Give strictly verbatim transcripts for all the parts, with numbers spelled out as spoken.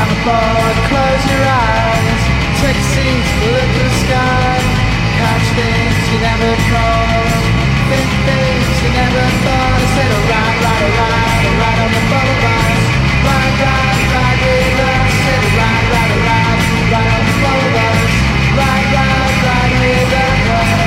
I'm aboard, close your eyes. Take a seat, look at the sky. Catch things you never caught. Think things you never thought. I said, oh, ride, ride, ride, ride on the bubble bus. Ride, ride, ride with us. Said, oh, ride, ride, ride, ride on the bubble bus. Ride, ride, ride with us.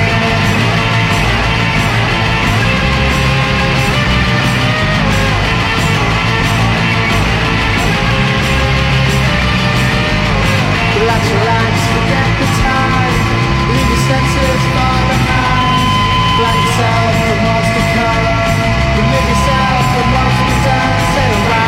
Relax, relax, forget the time. Leave your senses far behind. Blind yourself from what's to come. Remove yourself from what's to be done. Say, right.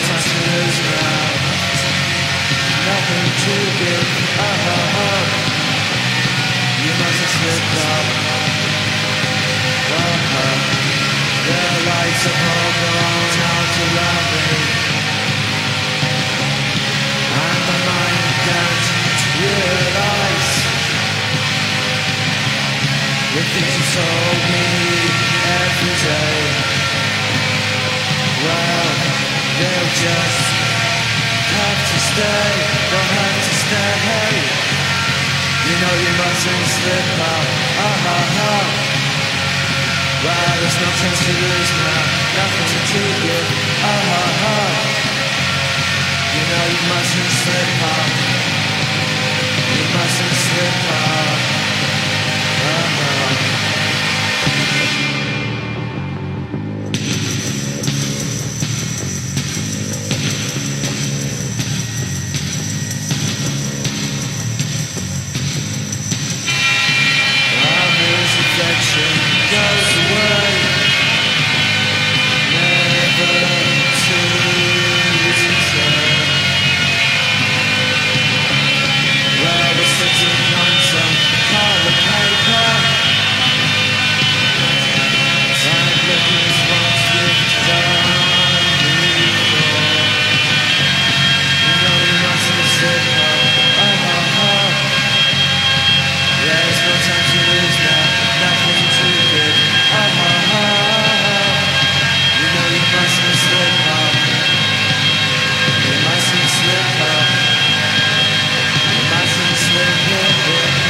time to lose now. Nothing to give. Oh, oh, oh. You mustn't slip up. Oh, oh. The lights of home go on out around me, and my mind can't realize the things you told me every day. Well, they'll just have to stay, they'll have to stay. You know you mustn't slip up. Oh, oh, oh. Well, there's no chance to lose now, nothing to give. Oh, oh, oh. You know you mustn't slip up. You mustn't slip up. Oh, oh. Goes away, never to return. Well, we're sitting on some colored paper, and looking at what we've done before. You know you mustn't slip up. Oh, oh, oh. There's no time to lose now, nothing to give. Oh, oh, oh. You know you mustn't slip up. You mustn't slip up. You mustn't slip up.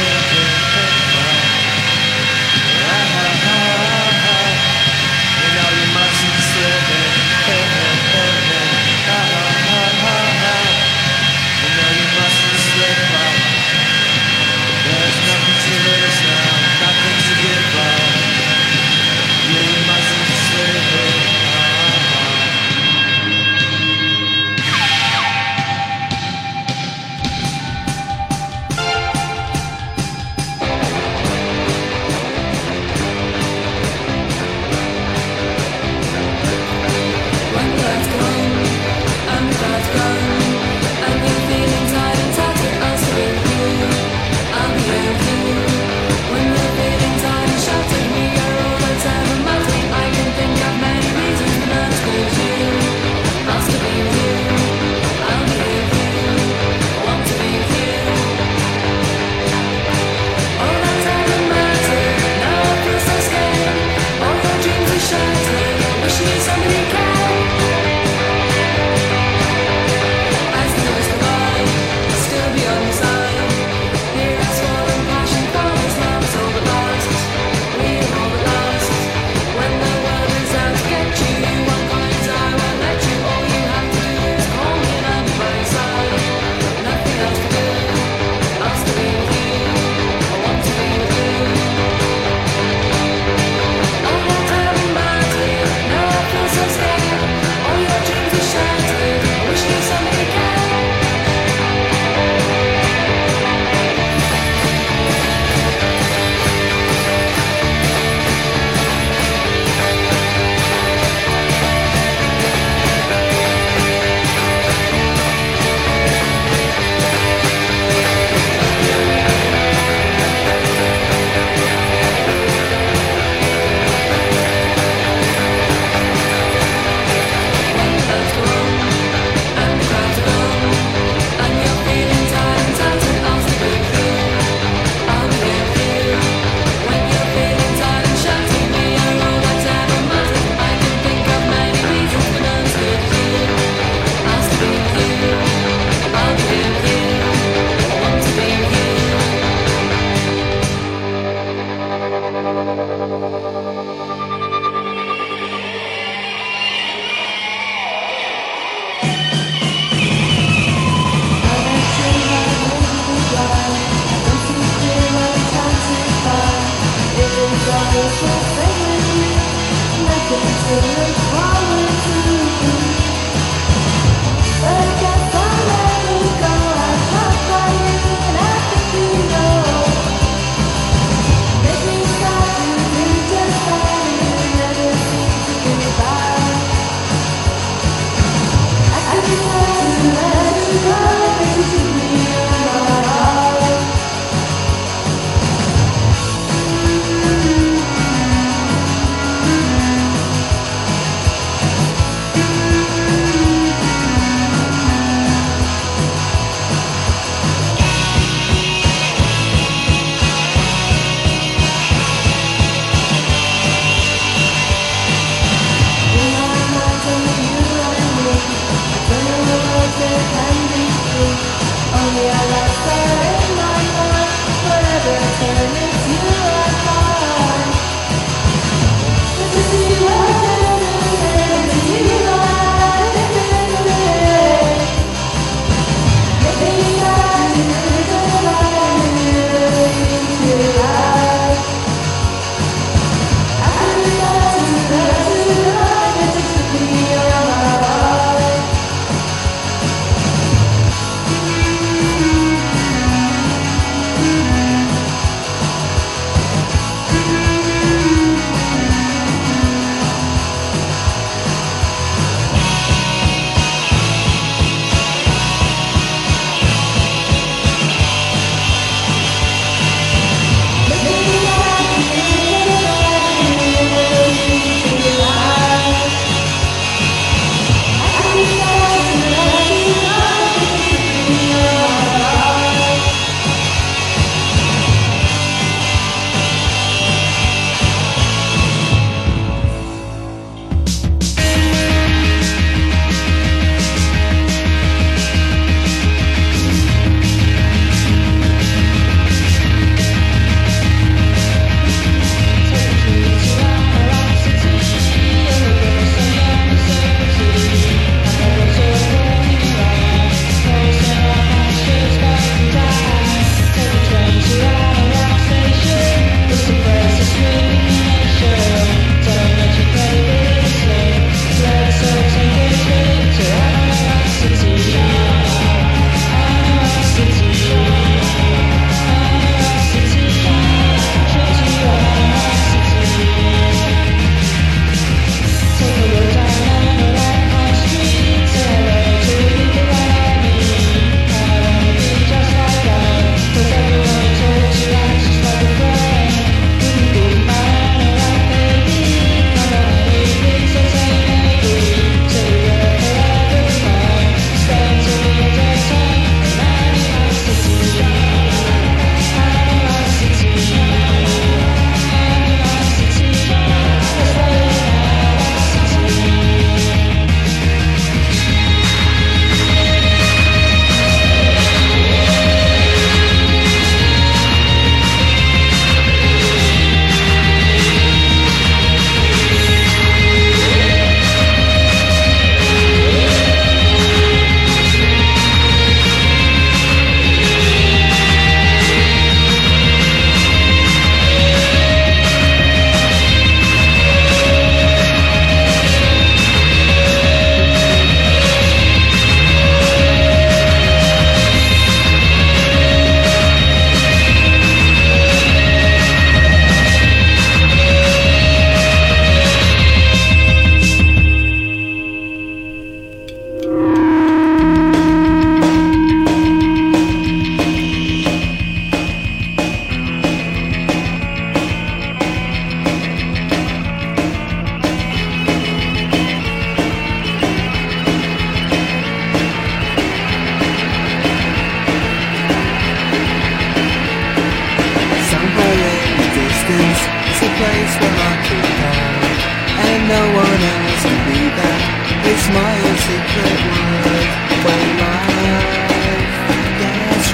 Oh, oh, oh. You know you mustn't slip up. Oh, oh, oh. You know you mustn't slip up. There's nothing to lose now, nothing to give up. You mustn't slip it. When the light's gone, and the cloud's gone, and you're feeling tired and tattered, I'll stay with you. I'll be with you. When you're feeling tired and shattered, we are all that's ever mattered. I can think of many reasons, but not as good as you. I'll still be with you. I'll be with you. I want to be with you. All that's ever mattered. Now I feel so scared. All your dreams are shattered. Wish you somebody can. As the doors go by, I'll still be on your side. Here it's fallen passion follows, now it's all but lost. We're all but lost. When the world is out to get you, one point I won't let you. All you have to do is call me and I'll be by your side. Nothing else to do. I'll still be with you. I want to be with you. All that time mattered. Now I feel so scared. All your dreams are shattered. I wish you somebody can. When the light's gone, and the clouds are gone, and you're feeling tired and tattered, I'll stay with you. I'll be with you. When you're feeling tired and shattered, we are all that's ever mattered. I can think of many reasons, but none as good as you. I'll stay with you. I'll be with you. I want to be with you. I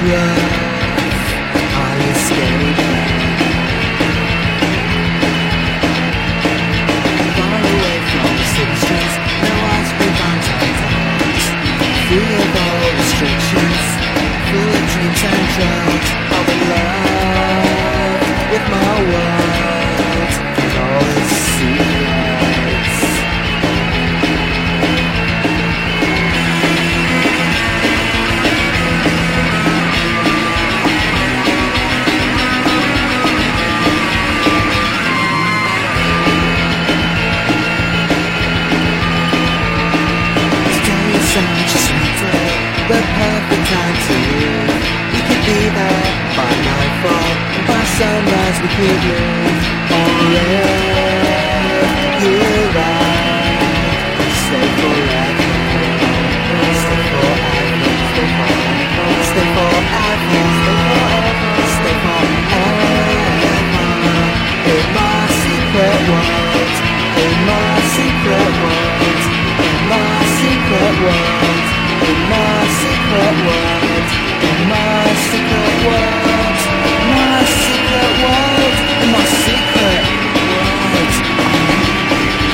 truth. Are you scared? Far away from the city streets, there was big downtown towns, free of all restrictions, full of dreams and drugs. I'll be loved with my world and all its secrets. The perfect time to live. We could be there by nightfall, and by sunrise we could live on earth. You're right. Stay forever. Stay forever. Stay forever. Stay forever. Stay forever. In my secret world. In my secret world. In my secret world. In my secret world, in my secret world, my secret world, my secret world.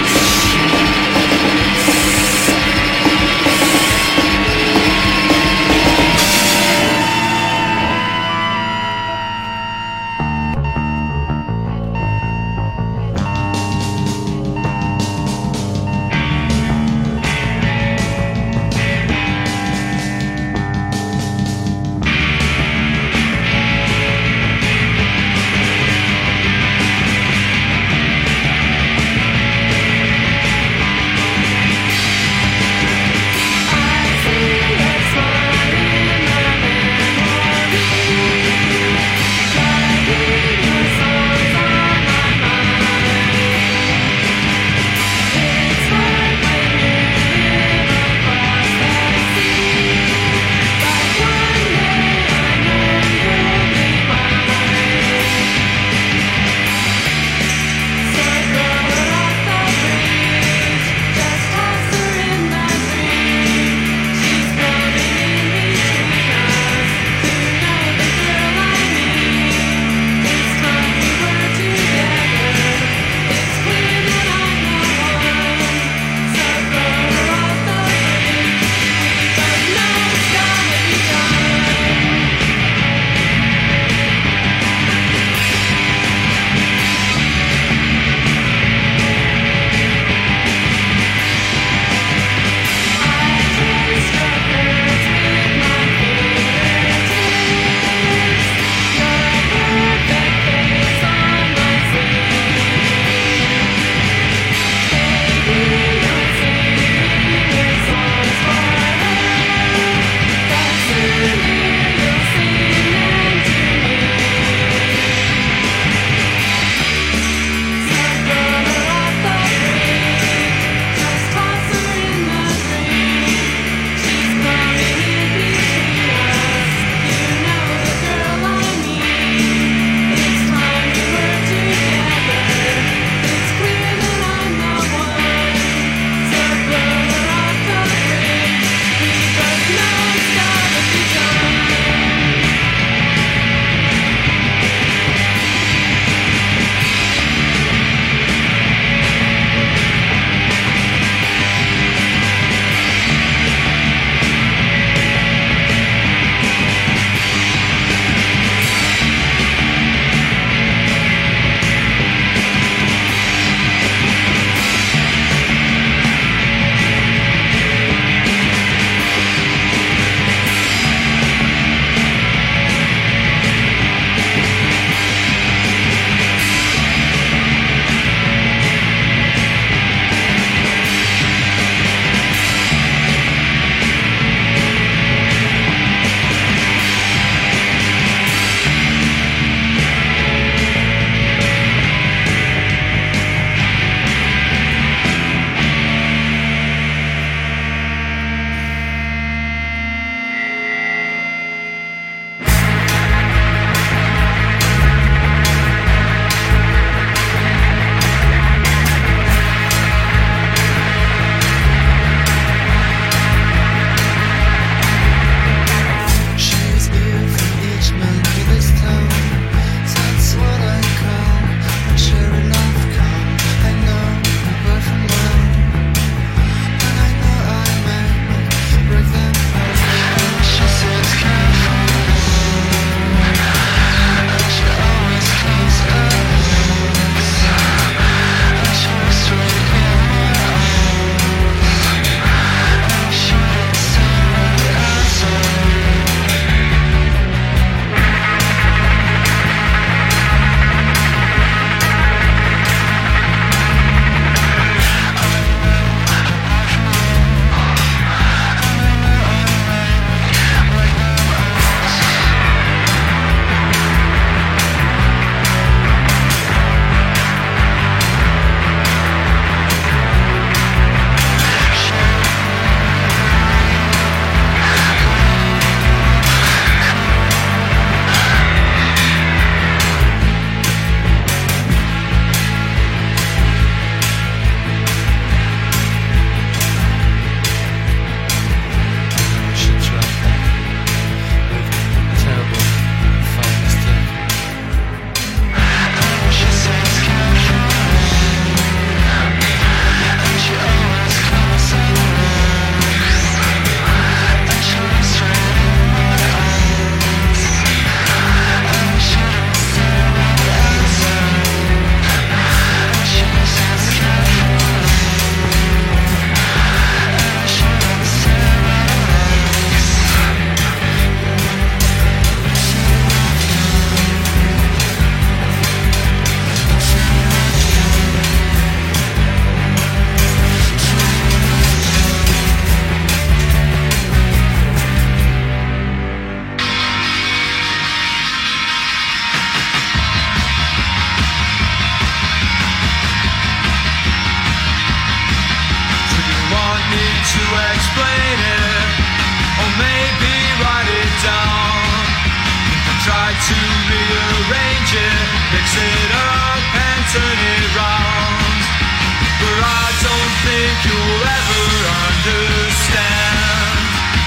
down. Try to rearrange it, mix it up and turn it round. But I don't think you'll ever understand.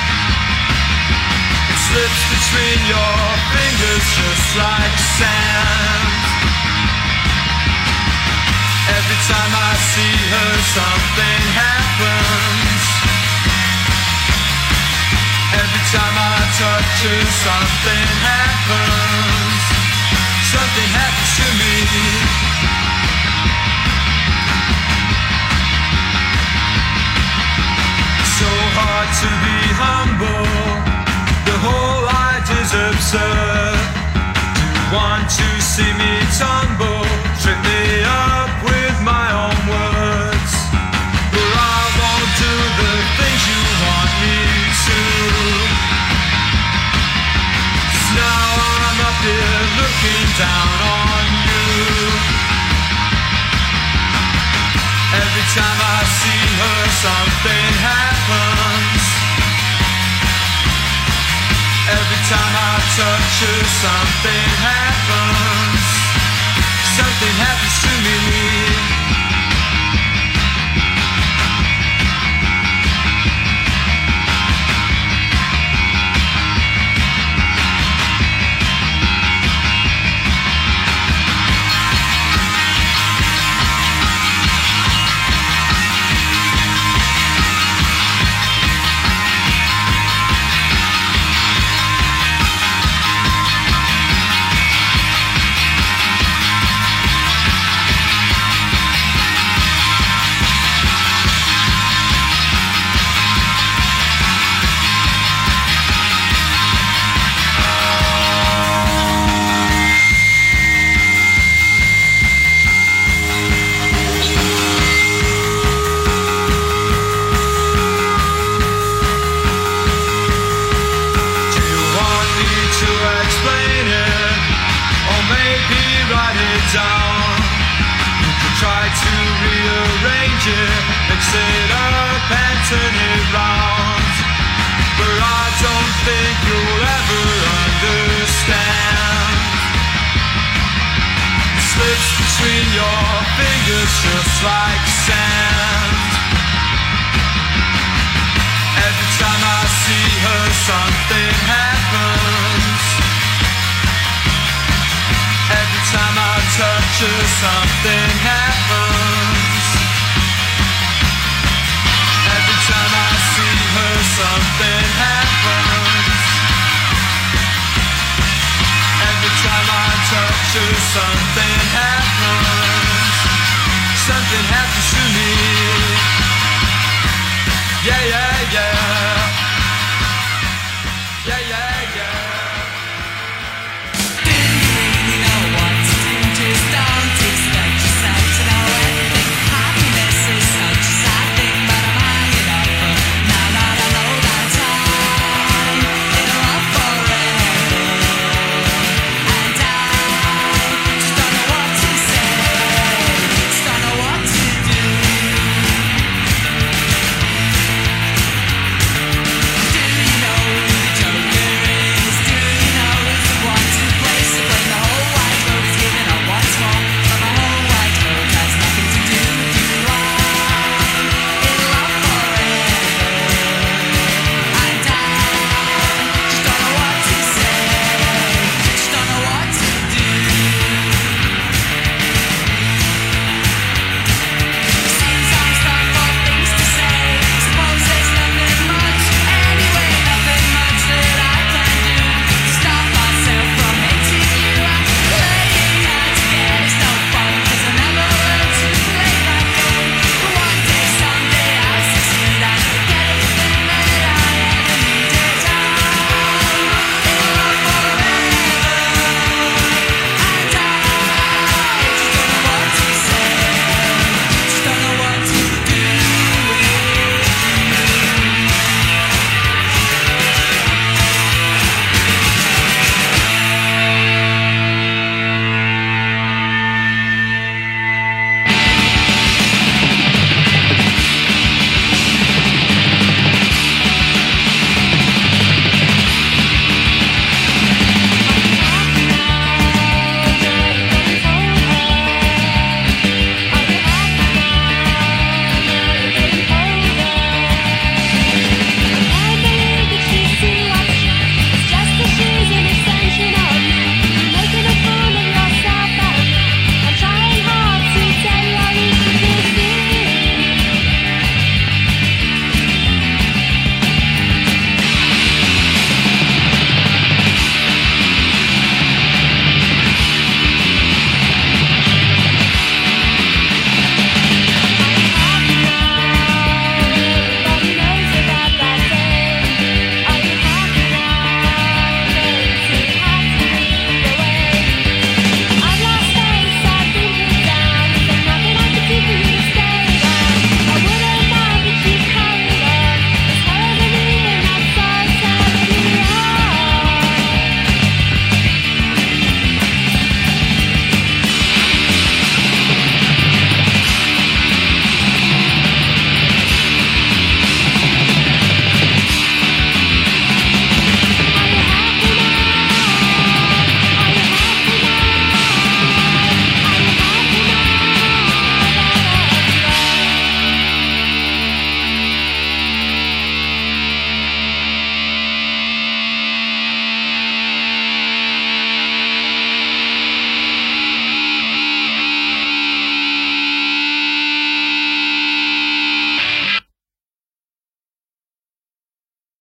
It slips between your fingers just like sand. Every time I see her, something happens. Every time I touch her, something happens. Something happens to me. It's so hard to be humble. The whole idea's absurd. Do you want to see me tumble? Trip me up with my own words. But I won't do the things you want me to. Now I'm up here looking down on you. Every time I see her, something happens. Every time I touch her, something happens. Something happens to me. Down. You could try to rearrange it, mix it up and turn it round. But I don't think you'll ever understand. It slips between your fingers just like sand. Every time I see her, something happens. Every time I touch her, something happens. Every time I see her, something happens. Every time I touch her, something happens. Something happens to me. Yeah, yeah, yeah. Yeah, yeah.